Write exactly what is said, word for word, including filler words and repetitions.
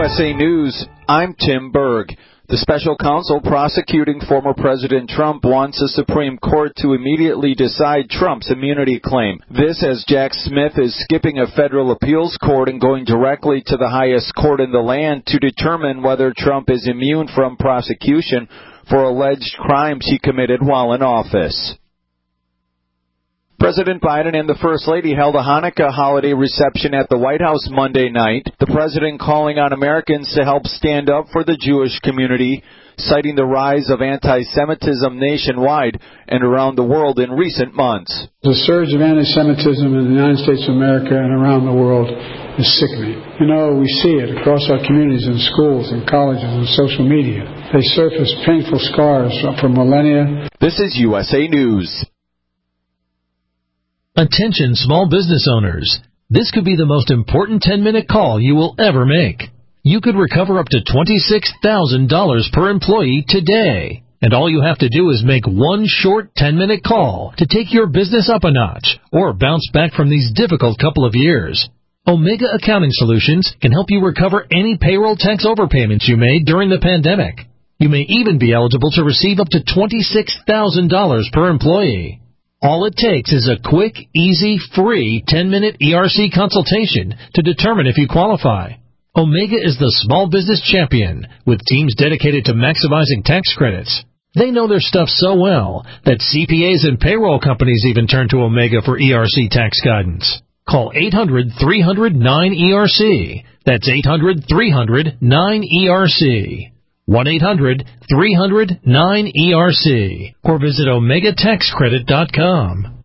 S A News, I'm Tim Berg. The special counsel prosecuting former President Trump wants the Supreme Court to immediately decide Trump's immunity claim. This as Jack Smith is skipping a federal appeals court and going directly to the highest court in the land to determine whether Trump is immune from prosecution for alleged crimes he committed while in office. President Biden and the First Lady held a Hanukkah holiday reception at the White House Monday night, the president calling on Americans to help stand up for the Jewish community, citing the rise of anti-Semitism nationwide and around the world in recent months. The surge of anti-Semitism in the United States of America and around the world is sickening. You know, we see it across our communities in schools and colleges and social media. They surface painful scars for millennia. This is U S A News. Attention small business owners. This could be the most important ten-minute call you will ever make. You could recover up to twenty-six thousand dollars per employee today. And all you have to do is make one short ten-minute call to take your business up a notch or bounce back from these difficult couple of years. Omega Accounting Solutions can help you recover any payroll tax overpayments you made during the pandemic. You may even be eligible to receive up to twenty-six thousand dollars per employee. All it takes is a quick, easy, free ten-minute E R C consultation to determine if you qualify. Omega is the small business champion with teams dedicated to maximizing tax credits. They know their stuff so well that C P As and payroll companies even turn to Omega for E R C tax guidance. Call eight hundred, three hundred, nine E R C. That's eight hundred, three hundred, nine E R C. one eight hundred, three hundred, nine E R C or visit omega tax credit dot com.